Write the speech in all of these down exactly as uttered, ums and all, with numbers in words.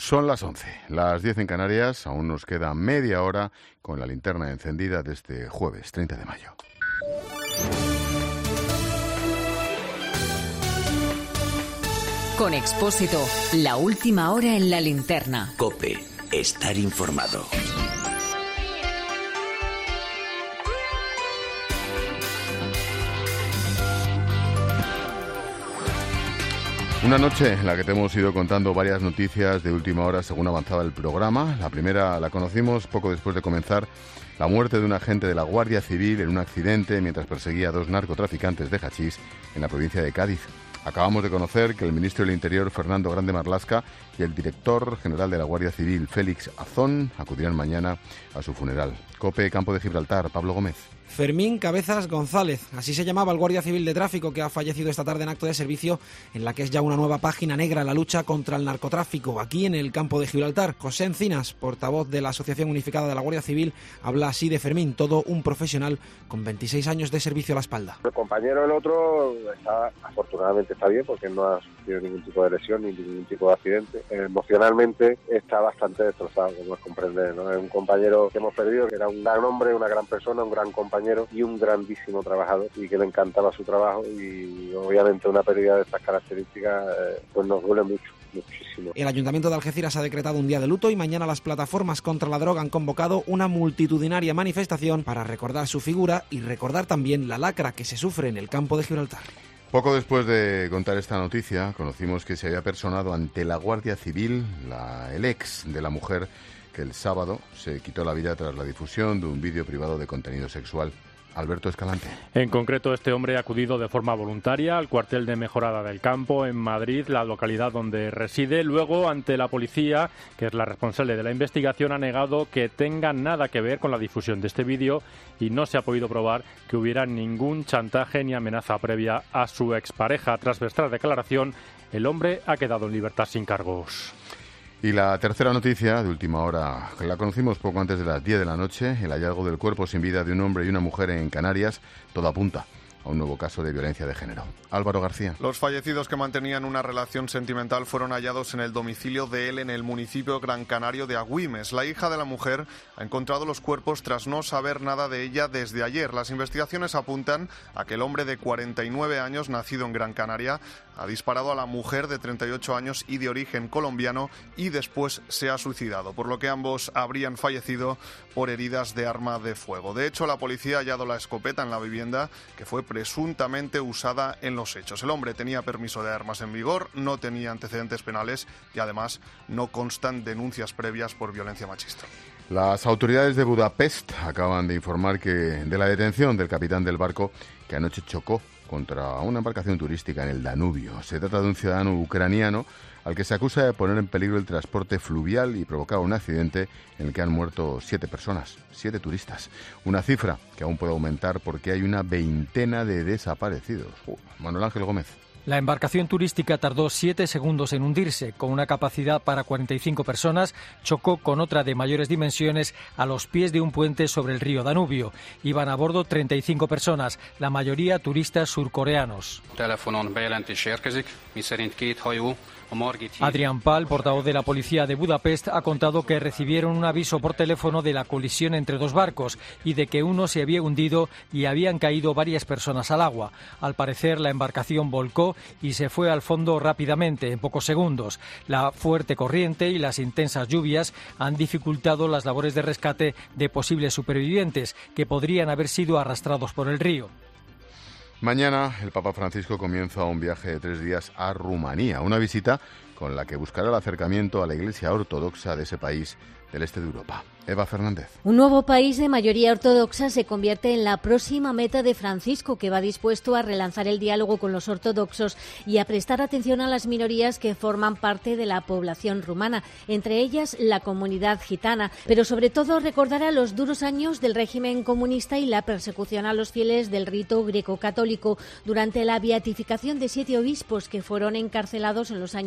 Son las once, las diez en Canarias, aún nos queda media hora con la linterna encendida de este jueves treinta de mayo. Con Expósito, la última hora en la linterna. COPE, estar informado. Una noche en la que te hemos ido contando varias noticias de última hora según avanzaba el programa. La primera la conocimos poco después de comenzar: la muerte de un agente de la Guardia Civil en un accidente mientras perseguía a dos narcotraficantes de hachís en la provincia de Cádiz. Acabamos de conocer que el ministro del Interior, Fernando Grande Marlaska, y el director general de la Guardia Civil, Félix Azón, acudirán mañana a su funeral. COPE, Campo de Gibraltar, Pablo Gómez. Fermín Cabezas González, así se llamaba el guardia civil de tráfico que ha fallecido esta tarde en acto de servicio en la que es ya una nueva página negra en la lucha contra el narcotráfico aquí en el Campo de Gibraltar. José Encinas, portavoz de la Asociación Unificada de la Guardia Civil, habla así de Fermín, todo un profesional con veintiséis años de servicio a la espalda. El compañero, el otro, está, afortunadamente está bien porque no ha sufrido ningún tipo de lesión ni ningún tipo de accidente. Emocionalmente está bastante destrozado, como es comprender, ¿no? Es un compañero que hemos perdido, que era un gran hombre, una gran persona, un gran compañero y un grandísimo trabajador, y que le encantaba su trabajo, y obviamente una pérdida de estas características eh, pues nos duele mucho, muchísimo. El Ayuntamiento de Algeciras ha decretado un día de luto y mañana las plataformas contra la droga han convocado una multitudinaria manifestación para recordar su figura y recordar también la lacra que se sufre en el Campo de Gibraltar. Poco después de contar esta noticia, conocimos que se había personado ante la Guardia Civil la, el ex de la mujer que el sábado se quitó la vida tras la difusión de un vídeo privado de contenido sexual. Alberto Escalante. En concreto, este hombre ha acudido de forma voluntaria al cuartel de Mejorada del Campo, en Madrid, la localidad donde reside. Luego, ante la policía, que es la responsable de la investigación, ha negado que tenga nada que ver con la difusión de este vídeo y no se ha podido probar que hubiera ningún chantaje ni amenaza previa a su expareja. Tras vuestra declaración, el hombre ha quedado en libertad sin cargos. Y la tercera noticia de última hora, la conocimos poco antes de las diez de la noche, el hallazgo del cuerpo sin vida de un hombre y una mujer en Canarias. Todo apunta a un nuevo caso de violencia de género. Álvaro García. Los fallecidos, que mantenían una relación sentimental, fueron hallados en el domicilio de él en el municipio gran canario de Agüimes. La hija de la mujer ha encontrado los cuerpos tras no saber nada de ella desde ayer. Las investigaciones apuntan a que el hombre de cuarenta y nueve años, nacido en Gran Canaria, ha disparado a la mujer de treinta y ocho años y de origen colombiano y después se ha suicidado, por lo que ambos habrían fallecido por heridas de arma de fuego. De hecho, la policía ha hallado la escopeta en la vivienda, que fue presuntamente usada en los hechos. El hombre tenía permiso de armas en vigor, no tenía antecedentes penales y además no constan denuncias previas por violencia machista. Las autoridades de Budapest acaban de informar que de la detención del capitán del barco que anoche chocó contra una embarcación turística en el Danubio. Se trata de un ciudadano ucraniano al que se acusa de poner en peligro el transporte fluvial y provocar un accidente en el que han muerto siete personas, siete turistas. Una cifra que aún puede aumentar porque hay una veintena de desaparecidos. Uh, Manuel Ángel Gómez. La embarcación turística tardó siete segundos en hundirse. Con una capacidad para cuarenta y cinco personas, chocó con otra de mayores dimensiones a los pies de un puente sobre el río Danubio. Iban a bordo treinta y cinco personas, la mayoría turistas surcoreanos. Adrián Pal, portavoz de la policía de Budapest, ha contado que recibieron un aviso por teléfono de la colisión entre dos barcos y de que uno se había hundido y habían caído varias personas al agua. Al parecer, la embarcación volcó y se fue al fondo rápidamente, en pocos segundos. La fuerte corriente y las intensas lluvias han dificultado las labores de rescate de posibles supervivientes que podrían haber sido arrastrados por el río. Mañana el Papa Francisco comienza un viaje de tres días a Rumanía, una visita con la que buscará el acercamiento a la Iglesia ortodoxa de ese país del este de Europa. Eva Fernández. Un nuevo país de mayoría ortodoxa se convierte en la próxima meta de Francisco, que va dispuesto a relanzar el diálogo con los ortodoxos y a prestar atención a las minorías que forman parte de la población rumana, entre ellas la comunidad gitana, pero sobre todo recordará los duros años del régimen comunista y la persecución a los fieles del rito greco-católico durante la beatificación de siete obispos que fueron encarcelados en los años cincuenta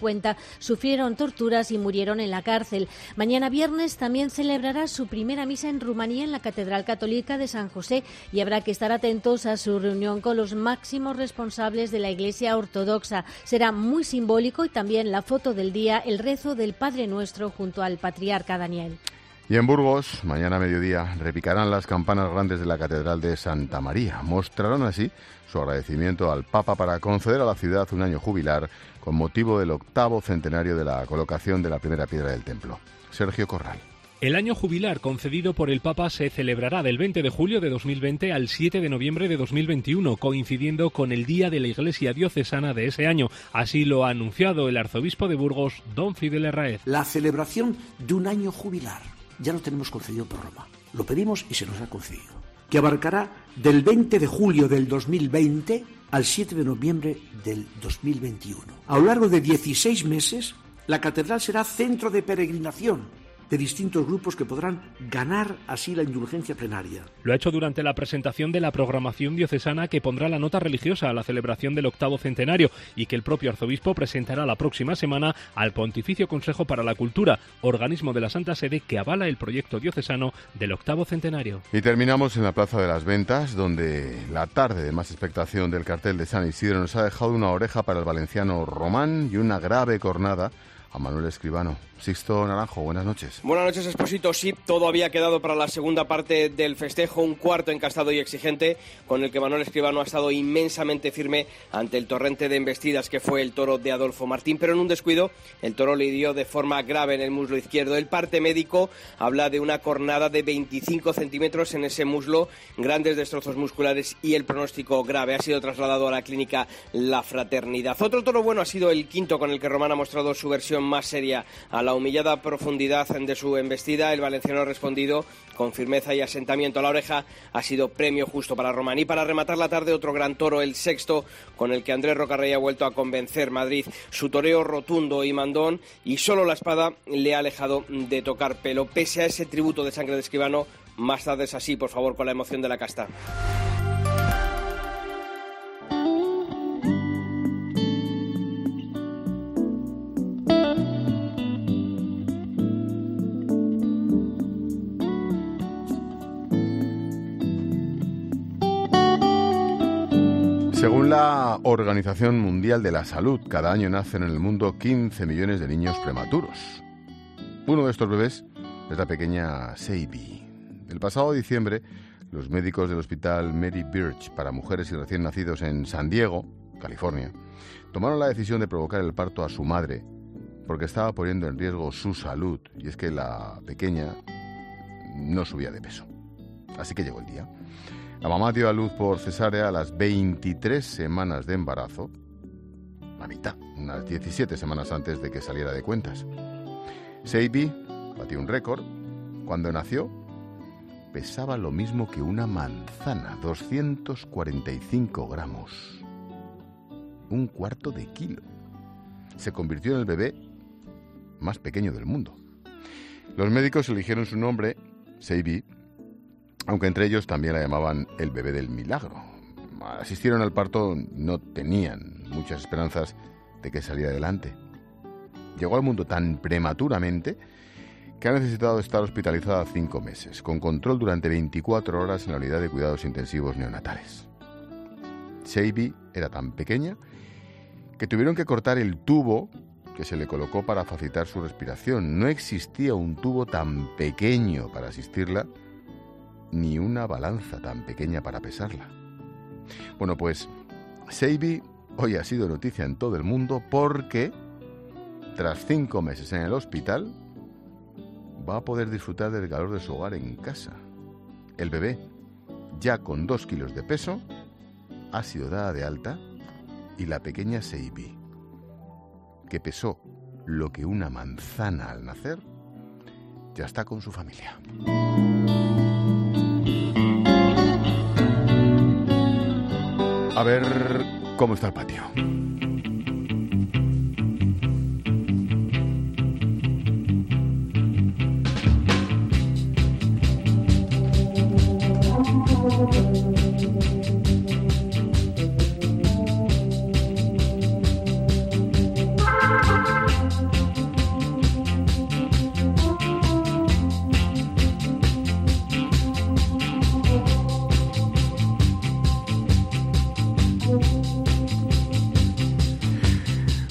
cincuenta sufrieron torturas y murieron en la cárcel. Mañana viernes también celebrará su primera misa en Rumanía en la Catedral Católica de San José y habrá que estar atentos a su reunión con los máximos responsables de la Iglesia Ortodoxa. Será muy simbólico y también la foto del día, el rezo del Padre Nuestro junto al patriarca Daniel. Y en Burgos, mañana a mediodía, repicarán las campanas grandes de la Catedral de Santa María. Mostrarán así su agradecimiento al Papa para conceder a la ciudad un año jubilar con motivo del octavo centenario de la colocación de la primera piedra del templo. Sergio Corral. El año jubilar concedido por el Papa se celebrará del veinte de julio de dos mil veinte al siete de noviembre de dos mil veintiuno, coincidiendo con el Día de la Iglesia Diocesana de ese año. Así lo ha anunciado el arzobispo de Burgos, don Fidel Herráez. La celebración de un año jubilar ya lo tenemos concedido por Roma. Lo pedimos y se nos ha concedido. Que abarcará del veinte de julio del dos mil veinte al siete de noviembre del dos mil veintiuno. A lo largo de dieciséis meses, la catedral será centro de peregrinación de distintos grupos que podrán ganar así la indulgencia plenaria. Lo ha hecho durante la presentación de la programación diocesana que pondrá la nota religiosa a la celebración del octavo centenario y que el propio arzobispo presentará la próxima semana al Pontificio Consejo para la Cultura, organismo de la Santa Sede que avala el proyecto diocesano del octavo centenario. Y terminamos en la Plaza de las Ventas, donde la tarde de más expectación del cartel de San Isidro nos ha dejado una oreja para el valenciano Román y una grave cornada a Manuel Escribano. Sixto Naranjo, buenas noches. Buenas noches, Expósito. Sí, todo había quedado para la segunda parte del festejo, un cuarto encastado y exigente, con el que Manuel Escribano ha estado inmensamente firme ante el torrente de embestidas que fue el toro de Adolfo Martín, pero en un descuido el toro le hirió de forma grave en el muslo izquierdo. El parte médico habla de una cornada de veinticinco centímetros en ese muslo, grandes destrozos musculares y el pronóstico grave. Ha sido trasladado a la clínica La Fraternidad. Otro toro bueno ha sido el quinto, con el que Román ha mostrado su versión más seria a la humillada profundidad de su embestida. El valenciano ha respondido con firmeza y asentamiento. La oreja ha sido premio justo para Román. Y para rematar la tarde, otro gran toro, el sexto, con el que Andrés Rocarrey ha vuelto a convencer Madrid. Su toreo rotundo y mandón, y solo la espada le ha alejado de tocar pelo. Pese a ese tributo de sangre de Escribano, más tarde es así, por favor, con la emoción de la casta. Según la Organización Mundial de la Salud, cada año nacen en el mundo quince millones de niños prematuros. Uno de estos bebés es la pequeña Seibi. El pasado diciembre, los médicos del Hospital Mary Birch para mujeres y recién nacidos en San Diego, California, tomaron la decisión de provocar el parto a su madre porque estaba poniendo en riesgo su salud, y es que la pequeña no subía de peso. Así que llegó el día. La mamá dio a luz por cesárea a las veintitrés semanas de embarazo, la mitad, unas diecisiete semanas antes de que saliera de cuentas. Seibi batió un récord. Cuando nació, pesaba lo mismo que una manzana, doscientos cuarenta y cinco gramos, un cuarto de kilo. Se convirtió en el bebé más pequeño del mundo. Los médicos eligieron su nombre, Seibi, aunque entre ellos también la llamaban el bebé del milagro. Asistieron al parto, no tenían muchas esperanzas de que saliera adelante. Llegó al mundo tan prematuramente que ha necesitado estar hospitalizada cinco meses, con control durante veinticuatro horas en la unidad de cuidados intensivos neonatales. Seibi era tan pequeña que tuvieron que cortar el tubo que se le colocó para facilitar su respiración. No existía un tubo tan pequeño para asistirla, ni una balanza tan pequeña para pesarla. Bueno, pues Seibi hoy ha sido noticia en todo el mundo porque, tras cinco meses en el hospital, va a poder disfrutar del calor de su hogar en casa. El bebé, ya con dos kilos de peso, ha sido dada de alta, y la pequeña Seibi, que pesó lo que una manzana al nacer, ya está con su familia. A ver cómo está el patio.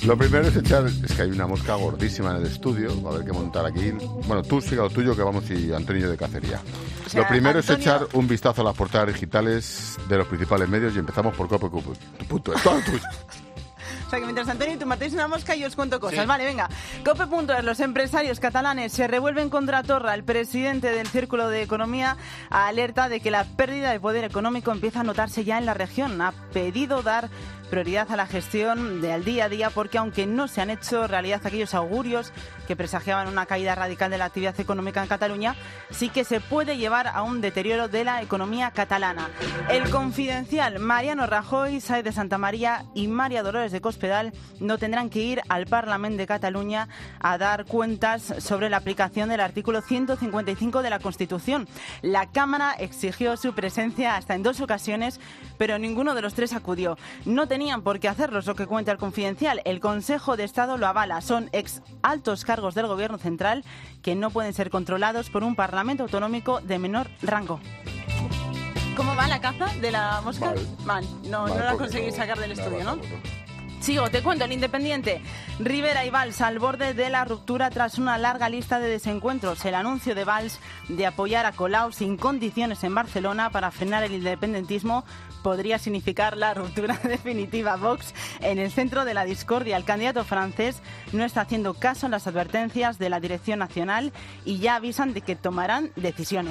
Lo primero es echar... Es que hay una mosca gordísima en el estudio. Va a haber que montar aquí... Bueno, tú siga lo tuyo, que vamos y Antonio de cacería. O sea, lo primero Antonio... es echar un vistazo a las portadas digitales de los principales medios y empezamos por Cope Cupo. Tu punto, es todo tuyo. O sea, que mientras Antonio y tú matéis una mosca, yo os cuento cosas. Sí. Vale, venga. Cope punto es, los empresarios catalanes se revuelven contra Torra. El presidente del Círculo de Economía alerta de que la pérdida de poder económico empieza a notarse ya en la región. Ha pedido dar prioridad a la gestión del día a día porque aunque no se han hecho realidad aquellos augurios que presagiaban una caída radical de la actividad económica en Cataluña, sí que se puede llevar a un deterioro de la economía catalana. El Confidencial, Mariano Rajoy, Sáenz de Santamaría y María Dolores de Cospedal no tendrán que ir al Parlament de Cataluña a dar cuentas sobre la aplicación del artículo ciento cincuenta y cinco de la Constitución. La Cámara exigió su presencia hasta en dos ocasiones, pero ninguno de los tres acudió. No tenían por qué hacerlo, es lo que cuenta el Confidencial. El Consejo de Estado lo avala. Son ex altos cargos del Gobierno central que no pueden ser controlados por un Parlamento autonómico de menor rango. ¿Cómo va la caza de la mosca? Mal. Mal. No, Mal, no la porque conseguís no- sacar del nada, estudio, ¿no? tampoco. Sigo, te cuento, el Independiente. Rivera y Valls al borde de la ruptura tras una larga lista de desencuentros. El anuncio de Valls de apoyar a Colau sin condiciones en Barcelona para frenar el independentismo podría significar la ruptura definitiva. Vox en el centro de la discordia. El candidato francés no está haciendo caso en las advertencias de la Dirección Nacional y ya avisan de que tomarán decisiones.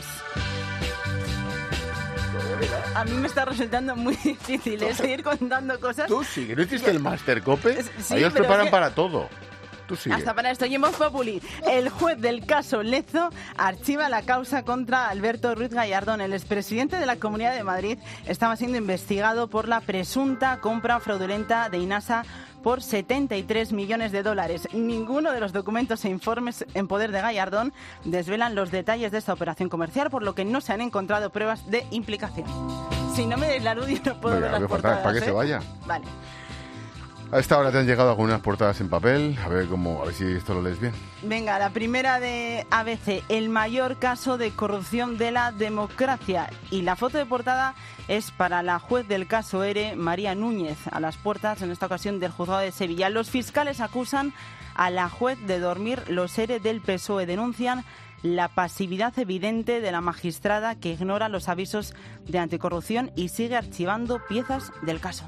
A mí me está resultando muy difícil ¿eh? seguir contando cosas. Tú sigue, ¿no hiciste el Máster Cope? Sí, Ahí os pero preparan es que- para todo. Tú sigue. Hasta para esto. Y en Voz Populi, el juez del caso Lezo archiva la causa contra Alberto Ruiz Gallardón. El expresidente de la Comunidad de Madrid estaba siendo investigado por la presunta compra fraudulenta de Inasa por setenta y tres millones de dólares. Ninguno de los documentos e informes en poder de Gallardón desvelan los detalles de esta operación comercial, por lo que no se han encontrado pruebas de implicación. Si no me deis la luz, yo no puedo Venga, ver las voy a cortar, portadas, para que ¿eh? se vaya. Vale. A esta hora te han llegado algunas portadas en papel. A ver cómo, a ver si esto lo lees bien. Venga, la primera de A B C, el mayor caso de corrupción de la democracia. Y la foto de portada es para la juez del caso ERE, María Núñez, a las puertas, en esta ocasión, del juzgado de Sevilla. Los fiscales acusan a la juez de dormir los ERE del P S O E. Denuncian la pasividad evidente de la magistrada que ignora los avisos de anticorrupción y sigue archivando piezas del caso.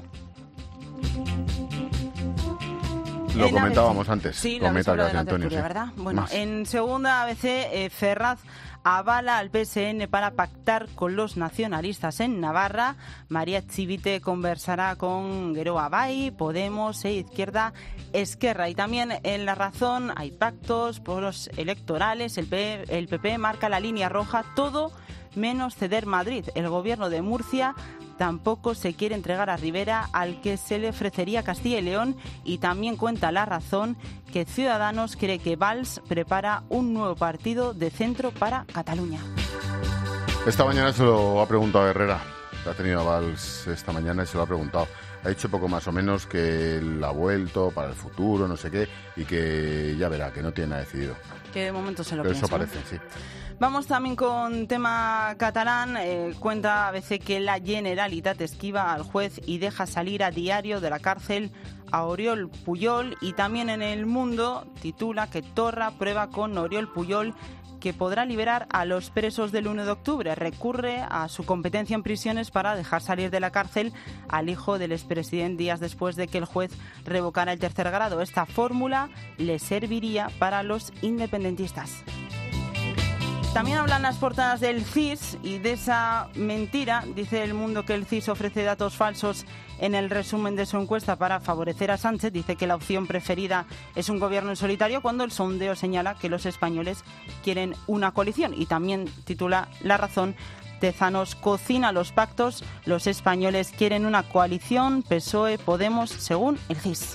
Lo En comentábamos A B C. antes. Sí, lo Comenta, habéis hablado de la gracias, Antonio. tertulia, sí. ¿verdad? Bueno, Más. en segunda A B C, eh, Ferraz avala al P S N para pactar con los nacionalistas en Navarra. María Chivite conversará con Geroa Bay, Podemos e Izquierda Esquerra. Y también en La Razón hay pactos por los electorales. El P, el P P marca la línea roja, todo menos ceder Madrid. El gobierno de Murcia tampoco se quiere entregar a Rivera, al que se le ofrecería Castilla y León, y también cuenta La Razón que Ciudadanos cree que Valls prepara un nuevo partido de centro para Cataluña. Esta mañana se lo ha preguntado Herrera. Ha tenido a Valls esta mañana y se lo ha preguntado. Ha dicho poco más o menos que él ha vuelto para el futuro, no sé qué, y que ya verá, que no tiene nada decidido. Que de momento se lo Pero piensa. eso parece, sí. Vamos también con tema catalán. Eh, cuenta a veces que la Generalitat esquiva al juez y deja salir a diario de la cárcel a Oriol Puyol. Y también en El Mundo titula que Torra prueba con Oriol Puyol que podrá liberar a los presos del uno de octubre. Recurre a su competencia en prisiones para dejar salir de la cárcel al hijo del expresidente días después de que el juez revocara el tercer grado. Esta fórmula le serviría para los independentistas. También hablan las portadas del C I S y de esa mentira. Dice El Mundo que el C I S ofrece datos falsos en el resumen de su encuesta para favorecer a Sánchez. Dice que la opción preferida es un gobierno en solitario, cuando el sondeo señala que los españoles quieren una coalición. Y también titula La Razón: Tezanos cocina los pactos, los españoles quieren una coalición P S O E Podemos, según el C I S.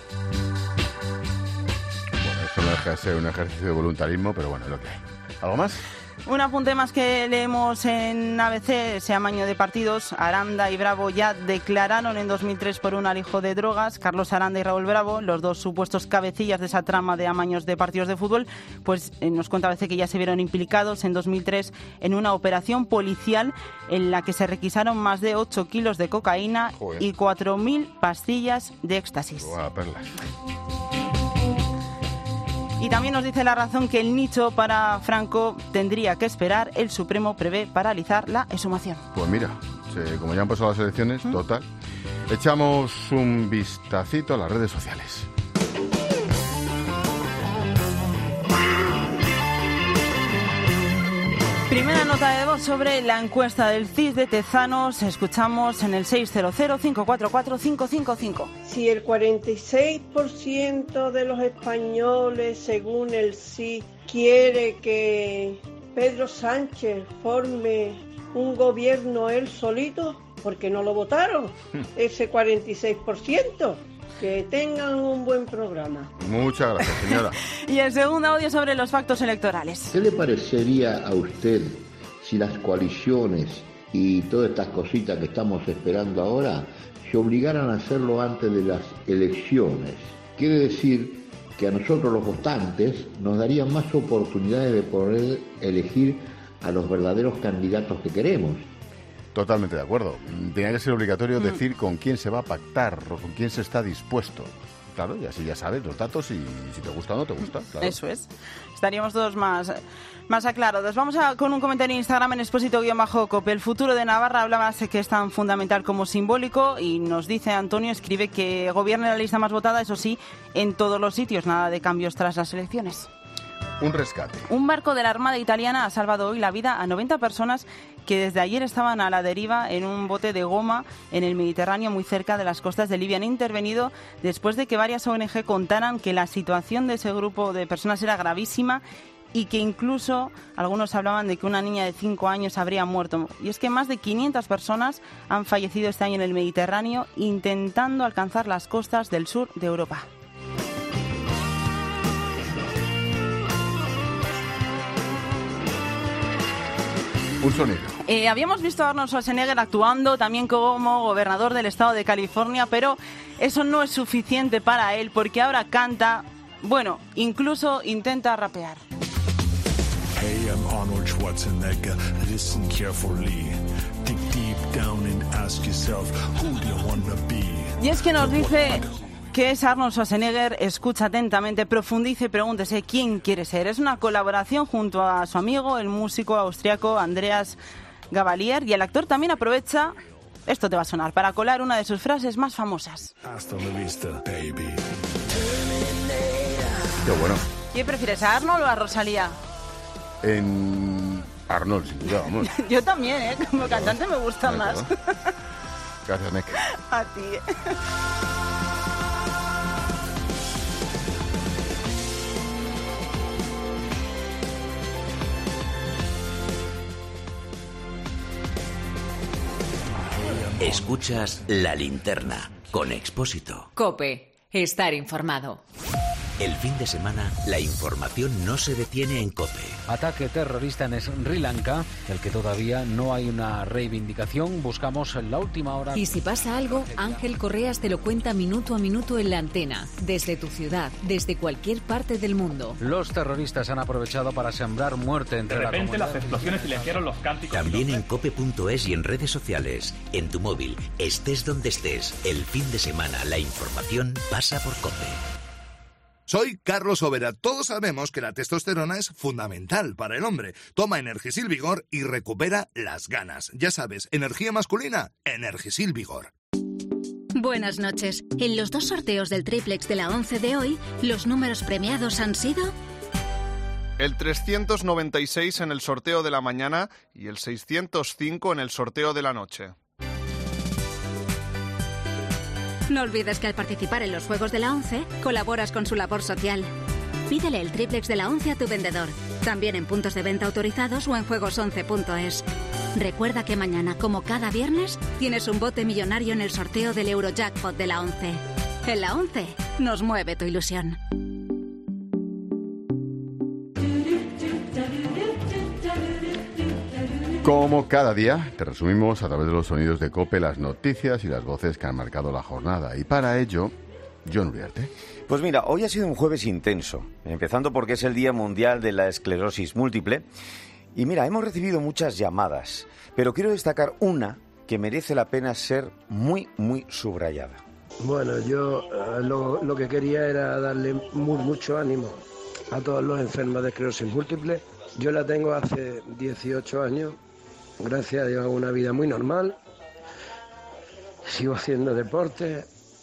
Bueno, esto no deja de ser un ejercicio de voluntarismo, pero bueno, es lo que hay. ¿Algo más? Un apunte más que leemos en A B C, ese amaño de partidos. Aranda y Bravo ya declararon en dos mil tres por un alijo de drogas. Carlos Aranda y Raúl Bravo, los dos supuestos cabecillas de esa trama de amaños de partidos de fútbol, pues eh, nos cuenta A B C que ya se vieron implicados en dos mil tres en una operación policial en la que se requisaron más de ocho kilos de cocaína. Joder. Y cuatro mil pastillas de éxtasis. Buah, perlas. Y también nos dice La Razón que el nicho para Franco tendría que esperar. El Supremo prevé paralizar la exhumación. Pues mira, se, como ya han pasado las elecciones, ¿Mm? total. Echamos un vistacito a las redes sociales. Primera nota de voz sobre la encuesta del C I S de Tezanos. Escuchamos en el seis cero cero, cinco cuatro cuatro, cinco cinco cinco. Si el cuarenta y seis por ciento de los españoles, según el C I S, quiere que Pedro Sánchez forme un gobierno él solito, ¿por qué no lo votaron? Ese cuarenta y seis por ciento. Que tengan un buen programa. Muchas gracias, señora. Y el segundo audio sobre los pactos electorales. ¿Qué le parecería a usted si las coaliciones y todas estas cositas que estamos esperando ahora se obligaran a hacerlo antes de las elecciones? Quiere decir que a nosotros los votantes nos darían más oportunidades de poder elegir a los verdaderos candidatos que queremos. Totalmente de acuerdo. Tenía que ser obligatorio mm. decir con quién se va a pactar o con quién se está dispuesto. Claro, y así ya sabes los datos y si te gusta o no te gusta. Claro. Eso es. Estaríamos todos más, más aclarados. Vamos a, con un comentario en Instagram en expósito-cope. El futuro de Navarra hablaba que es tan fundamental como simbólico y nos dice Antonio, escribe que gobierne la lista más votada, eso sí, en todos los sitios. Nada de cambios tras las elecciones. Un rescate. Un barco de la Armada italiana ha salvado hoy la vida a noventa personas que desde ayer estaban a la deriva en un bote de goma en el Mediterráneo muy cerca de las costas de Libia. Han intervenido después de que varias O N Ge contaran que la situación de ese grupo de personas era gravísima y que incluso algunos hablaban de que una niña de cinco años habría muerto. Y es que más de quinientas personas han fallecido este año en el Mediterráneo intentando alcanzar las costas del sur de Europa. Un sonido. Eh, habíamos visto a Arnold Schwarzenegger actuando también como gobernador del estado de California, pero eso no es suficiente para él porque ahora canta, bueno, incluso intenta rapear. Hey, I'm Arnold Schwarzenegger. Listen carefully. Dig deep down and ask yourself, who do you wanna be? Y es que nos dice que es Arnold Schwarzenegger, escucha atentamente, profundice y pregúntese quién quiere ser. Es una colaboración junto a su amigo, el músico austriaco Andreas Gabalier, y el actor también aprovecha, esto te va a sonar, para colar una de sus frases más famosas. Hasta la vista, baby. Qué bueno. ¿Quién prefieres, a Arnold o a Rosalía? En Arnold, sin duda, vamos. Yo también, ¿eh? Como cantante me gusta no, más. Gracias, Nick. A ti. Escuchas La Linterna con Expósito. COPE. Estar informado. El fin de semana, la información no se detiene en COPE. Ataque terrorista en Sri Lanka, del que todavía no hay una reivindicación. Buscamos la última hora. Y si pasa algo, Ángel Correas te lo cuenta minuto a minuto en la antena, desde tu ciudad, desde cualquier parte del mundo. Los terroristas han aprovechado para sembrar muerte entre la comunidad. De repente las explosiones silenciaron los cánticos. También en cope punto es y en redes sociales, en tu móvil, estés donde estés. El fin de semana, la información pasa por COPE. Soy Carlos Overa. Todos sabemos que la testosterona es fundamental para el hombre. Toma Energisil Vigor y recupera las ganas. Ya sabes, energía masculina, Energisil Vigor. Buenas noches. En los dos sorteos del triplex de la once de hoy, los números premiados han sido... El trescientos noventa y seis en el sorteo de la mañana y el seiscientos cinco en el sorteo de la noche. No olvides que al participar en los Juegos de la once, colaboras con su labor social. Pídele el triplex de la once a tu vendedor, también en puntos de venta autorizados o en juegos once punto es. Recuerda que mañana, como cada viernes, tienes un bote millonario en el sorteo del Eurojackpot de la once. En la once, nos mueve tu ilusión. Como cada día, te resumimos a través de los sonidos de COPE las noticias y las voces que han marcado la jornada. Y para ello, Jon Uriarte. Pues mira, hoy ha sido un jueves intenso, empezando porque es el Día Mundial de la Esclerosis Múltiple. Y mira, hemos recibido muchas llamadas, pero quiero destacar una que merece la pena ser muy, muy subrayada. Bueno, yo uh, lo, lo que quería era darle muy, mucho ánimo a todos los enfermos de esclerosis múltiple. Yo la tengo hace dieciocho años, gracias a Dios hago una vida muy normal, sigo haciendo deporte,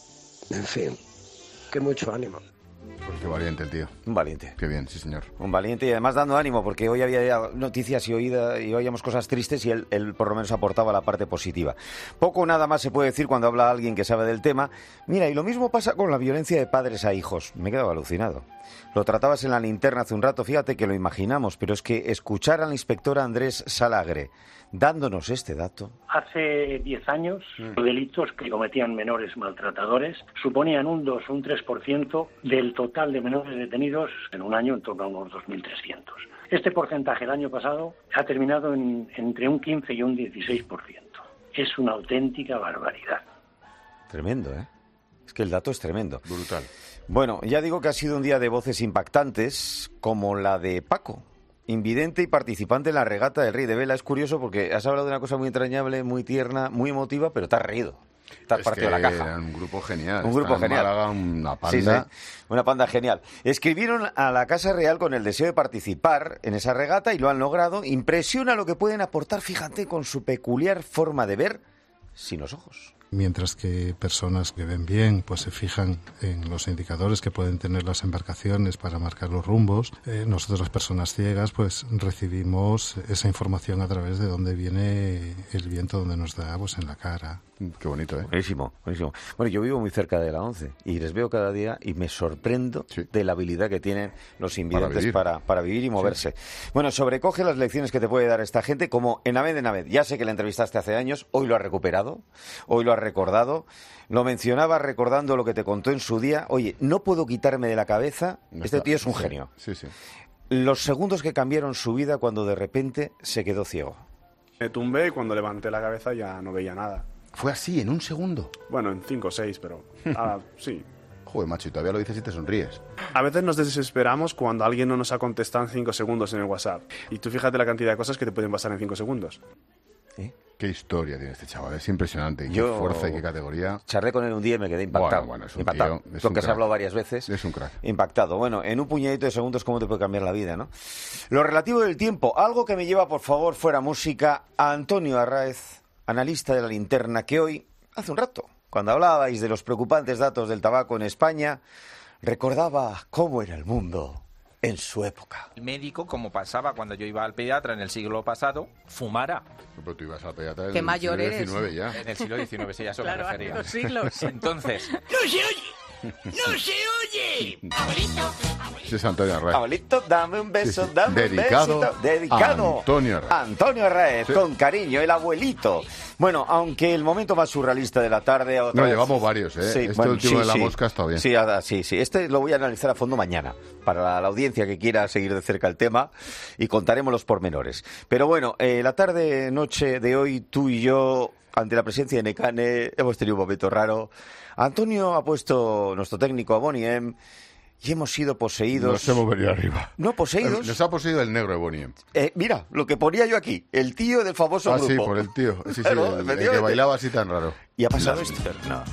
en fin, que mucho ánimo. Pues qué valiente el tío. Un valiente. Qué bien, sí señor. Un valiente y además dando ánimo, porque hoy había noticias y, oída, y oíamos cosas tristes y él, él por lo menos aportaba la parte positiva. Poco o nada más se puede decir cuando habla alguien que sabe del tema. Mira, y lo mismo pasa con la violencia de padres a hijos. Me he quedado alucinado. Lo tratabas en la linterna hace un rato, fíjate que lo imaginamos, pero es que escuchar al inspector Andrés Salagre dándonos este dato. Hace diez años, mm. los delitos que cometían menores maltratadores suponían un dos o un tres por ciento del total de menores detenidos en un año, en torno a unos dos mil trescientos. Este porcentaje el año pasado ha terminado en, entre un quince y un dieciséis por ciento. Es una auténtica barbaridad. Tremendo, ¿eh? Es que el dato es tremendo. Brutal. Bueno, ya digo que ha sido un día de voces impactantes, como la de Paco, invidente y participante en la regata del Rey de Vela. Es curioso porque has hablado de una cosa muy entrañable, muy tierna, muy emotiva, pero te has reído. Te has es partido que la caja. Era un grupo genial. Un grupo Está en genial. Málaga, una panda. Sí, sí, una panda genial. Escribieron a la Casa Real con el deseo de participar en esa regata y lo han logrado. Impresiona lo que pueden aportar, fíjate, con su peculiar forma de ver sin los ojos. Mientras que personas que ven bien pues se fijan en los indicadores que pueden tener las embarcaciones para marcar los rumbos, eh, nosotros las personas ciegas pues recibimos esa información a través de dónde viene el viento, donde nos da pues en la cara. Qué bonito, ¿eh? Buenísimo, buenísimo. Bueno, yo vivo muy cerca de la ONCE y les veo cada día y me sorprendo sí. de la habilidad que tienen los invidentes para vivir, para, para vivir y moverse. Sí. Bueno, sobrecoge las lecciones que te puede dar esta gente, como Enamed Enamed. Ya sé que la entrevistaste hace años, hoy lo has recuperado, hoy lo has recordado. Lo mencionaba recordando lo que te contó en su día. Oye, no puedo quitarme de la cabeza, no este está, tío es un sí, genio. Sí, sí. Los segundos que cambiaron su vida cuando de repente se quedó ciego. Me tumbé y cuando levanté la cabeza ya no veía nada. ¿Fue así, en un segundo? Bueno, en cinco o seis, pero ah, sí. Joder, macho, y todavía lo dices y te sonríes. A veces nos desesperamos cuando alguien no nos ha contestado en cinco segundos en el WhatsApp. Y tú fíjate la cantidad de cosas que te pueden pasar en cinco segundos. ¿Eh? Qué historia tiene este chaval, es impresionante. Qué Yo fuerza y qué categoría. Charlé con él un día y me quedé impactado. Bueno, bueno, es un impactado. tío, es Lo un que crack. se ha hablado varias veces. Es un crack. Impactado. Bueno, en un puñadito de segundos, ¿cómo te puede cambiar la vida, no? Lo relativo del tiempo. Algo que me lleva, por favor, fuera música, a Antonio Arráez, analista de la linterna, que hoy, hace un rato, cuando hablabais de los preocupantes datos del tabaco en España, recordaba cómo era el mundo en su época. El médico, como pasaba cuando yo iba al pediatra en el siglo pasado, fumara. Pero tú ibas al pediatra en ¿Qué el mayor siglo eres? diecinueve ya. En el siglo diecinueve, sí, ya eso Claro, me hace refería. dos siglos. Entonces... ¡No se oye! ¡No se oye! Abuelito, Ese es Antonio Arráez. Abuelito, dame un beso, Sí, sí. dame Dedicado un besito. Dedicado a Antonio Arráez. Antonio Arráez, Sí. con cariño, el abuelito. Bueno, aunque el momento más surrealista de la tarde... Otra No, vez- llevamos varios, ¿eh? Sí, este bueno, último sí, de la sí. mosca está bien. Sí, ah, sí, sí. Este lo voy a analizar a fondo mañana, para la, la audiencia que quiera seguir de cerca el tema, y contaremos los pormenores. Pero bueno, eh, la tarde-noche de hoy, tú y yo, ante la presencia de Nekane, hemos tenido un momento raro. Antonio ha puesto, nuestro técnico, a Bonnie M, y hemos sido poseídos... Nos hemos venido arriba. No poseídos. Nos ha poseído el negro de Bonnie M. Eh, mira, lo que ponía yo aquí, el tío del famoso Ah, grupo. sí, por el tío. Sí, sí, Claro, el- el, que efectivamente. bailaba así tan raro. Y ha pasado La esto. linterna.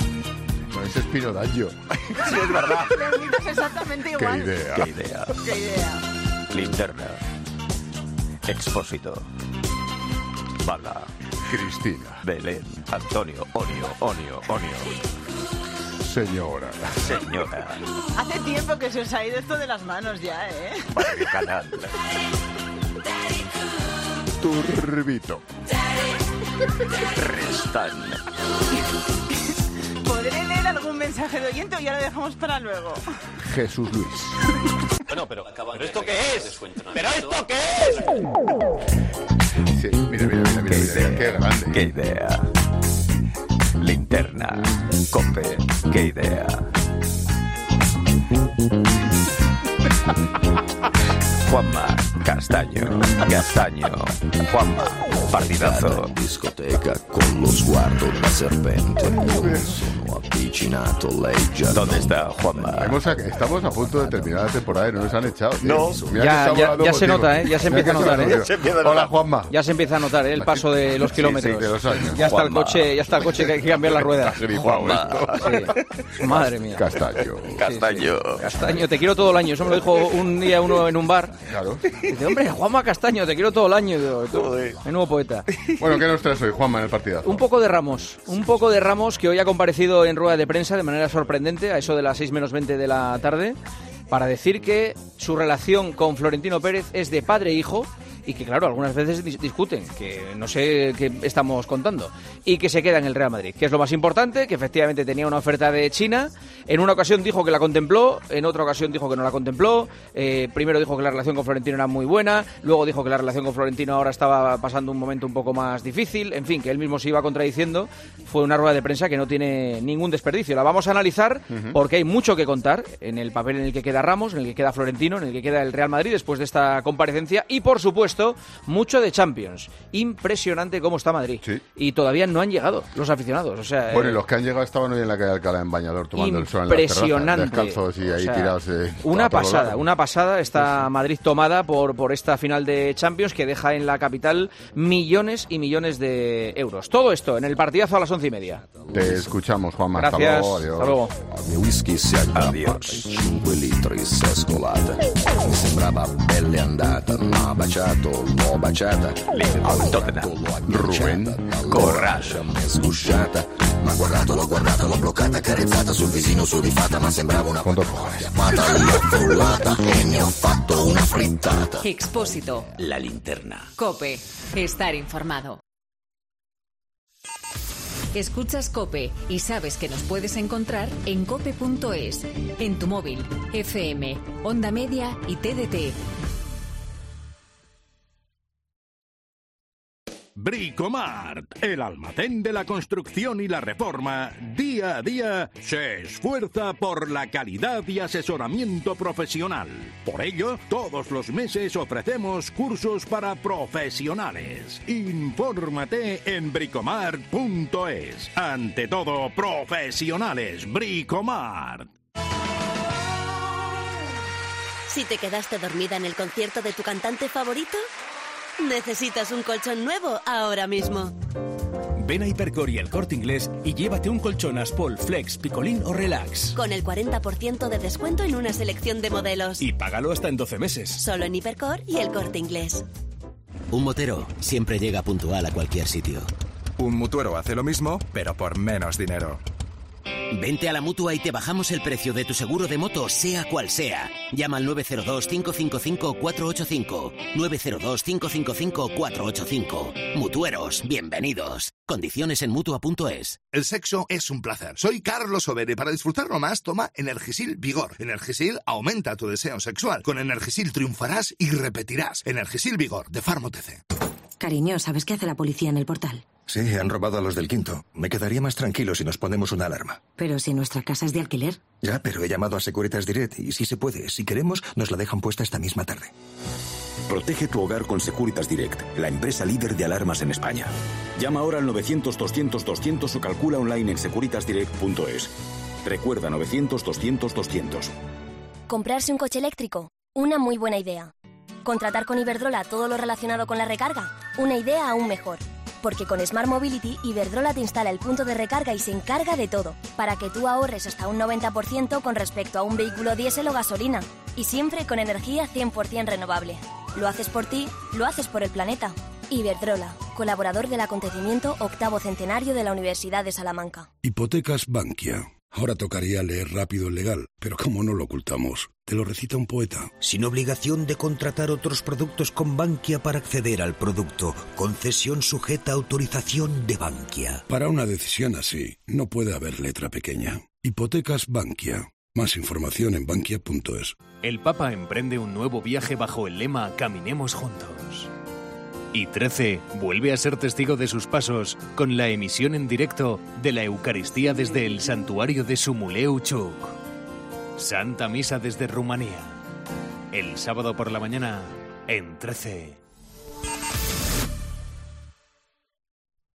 No, ese es Pino Daggio. Sí, es verdad. Lo imitas exactamente Qué igual. idea. Qué idea. Qué idea. Linterna. Expósito. Bala. Cristina. Belén. Antonio. Onio. Onio. Onio. Señora. Señora. Hace tiempo que se os ha ido esto de las manos ya, ¿eh? Barrio Canal. Turbito. Restan. ¿Podré leer algún mensaje de oyente o ya lo dejamos para luego? Jesús Luis. Bueno, pero, ¿pero esto qué es? ¿Pero esto qué es? Sí, mira, mira, mira, mira, mira, qué grande. Qué idea. Linterna. Cope. Qué idea. Juanma Castaño. Castaño. Juanma. Partidazo. Discoteca con lo sguardo da serpente. Io non sono ¿Dónde está Juanma? Hemos, estamos a punto de terminar la temporada y no nos han echado. No, Mira ya, ya, ya se nota, ¿eh? Ya se empieza a notar, ¿eh? Hola, Juanma. Ya se empieza a notar, ¿eh? El paso de los kilómetros. Sí, sí, de los años. Ya está Juanma. el coche, ya está el coche que hay que cambiar las ruedas. Juanma. Sí. Madre mía. Castaño. Castaño. Sí, sí. Castaño, te quiero todo el año. Eso me lo dijo un día uno en un bar. Claro. Dice, hombre, Juanma Castaño, te quiero todo el año. Digo, menudo poeta. Bueno, ¿qué nos traes hoy, Juanma, en el partidazo? Un poco de Ramos. Un poco de Ramos, que hoy ha comparecido en rueda de prensa de manera sorprendente, a eso de las seis menos veinte de la tarde, para decir que su relación con Florentino Pérez es de padre e hijo, y que, claro, algunas veces dis- discuten, que no sé qué estamos contando, y que se queda en el Real Madrid, que es lo más importante, que efectivamente tenía una oferta de China. En una ocasión dijo que la contempló, en otra ocasión dijo que no la contempló. Eh, primero dijo que la relación con Florentino era muy buena, luego dijo que la relación con Florentino ahora estaba pasando un momento un poco más difícil, en fin, que él mismo se iba contradiciendo. Fue una rueda de prensa que no tiene ningún desperdicio. La vamos a analizar Ujú. porque hay mucho que contar en el papel en el que queda Ramos, en el que queda Florentino, en el que queda el Real Madrid después de esta comparecencia, y por supuesto mucho de Champions. Impresionante cómo está Madrid. Sí. Y todavía no han llegado los aficionados. O sea, Bueno, eh, y los que han llegado estaban hoy en la calle de Alcalá en bañador tomando el sol en las terrazas, impresionante. descalzos y ahí O sea, tirados. eh, una a todo pasada, lado. una pasada. Está Madrid tomada por, por esta final de Champions que deja en la capital millones y millones de euros. Todo esto en el partidazo a las once y media. Te escuchamos, Juanma. Gracias. Hasta luego. Adiós. Hasta luego. Whisky si aggrappa cinque litri si è scolata. Mi sembrava pelle andata, ma ha baciato, l'ho baciata. Rubén Corral. Mi è sgusciata, ma guardato, l'ho guardata, l'ho bloccata, carezzata sul visino sudifata, ma sembrava una chiamata, l'ho frullata e ne ho fatto una frittata. Expósito. La linterna. COPE. Estar informado. Escuchas COPE y sabes que nos puedes encontrar en cope punto es, en tu móvil, F M, Onda Media y T D T. Bricomart, el almacén de la construcción y la reforma, día a día se esfuerza por la calidad y asesoramiento profesional. Por ello, todos los meses ofrecemos cursos para profesionales. Infórmate en bricomart punto es. Ante todo, profesionales, Bricomart. Si te quedaste dormida en el concierto de tu cantante favorito, necesitas un colchón nuevo ahora mismo. Ven a Hipercor y El Corte Inglés y llévate un colchón Aspol, Flex, Picolín o Relax. Con el cuarenta por ciento de descuento en una selección de modelos. Y págalo hasta en doce meses. Solo en Hipercor y El Corte Inglés. Un motero siempre llega puntual a cualquier sitio. Un mutuero hace lo mismo, pero por menos dinero. Vente a la Mutua y te bajamos el precio de tu seguro de moto, sea cual sea. Llama al nueve cero dos, cinco cinco cinco, cuatro ocho cinco. nueve cero dos, cinco cinco cinco, cuatro ocho cinco. Mutueros, bienvenidos. Condiciones en Mutua punto es. El sexo es un placer. Soy Carlos Overe y para disfrutarlo más, toma Energisil Vigor. Energisil aumenta tu deseo sexual. Con Energisil triunfarás y repetirás. Energisil Vigor, de Farm O T C. Cariño, ¿sabes qué hace la policía en el portal? Sí, han robado a los del quinto. Me quedaría más tranquilo si nos ponemos una alarma. Pero si nuestra casa es de alquiler. Ya, pero he llamado a Securitas Direct y si se puede, si queremos, nos la dejan puesta esta misma tarde. Protege tu hogar con Securitas Direct, la empresa líder de alarmas en España. Llama ahora al novecientos, doscientos, doscientos o calcula online en securitas direct punto es. Recuerda novecientos, doscientos, doscientos. Comprarse un coche eléctrico, una muy buena idea. Contratar con Iberdrola todo lo relacionado con la recarga, una idea aún mejor. Porque con Smart Mobility, Iberdrola te instala el punto de recarga y se encarga de todo, para que tú ahorres hasta un noventa por ciento con respecto a un vehículo diésel o gasolina. Y siempre con energía cien por ciento renovable. Lo haces por ti, lo haces por el planeta. Iberdrola, colaborador del acontecimiento octavo centenario de la Universidad de Salamanca. Hipotecas Bankia. Ahora tocaría leer rápido el legal, pero como no lo ocultamos, te lo recita un poeta. Sin obligación de contratar otros productos con Bankia para acceder al producto. Concesión sujeta a autorización de Bankia. Para una decisión así, no puede haber letra pequeña. Hipotecas Bankia. Más información en bankia punto es. El Papa emprende un nuevo viaje bajo el lema Caminemos Juntos. Y trece vuelve a ser testigo de sus pasos con la emisión en directo de la Eucaristía desde el santuario de Sumuleu Chuk. Santa Misa desde Rumanía. El sábado por la mañana en trece.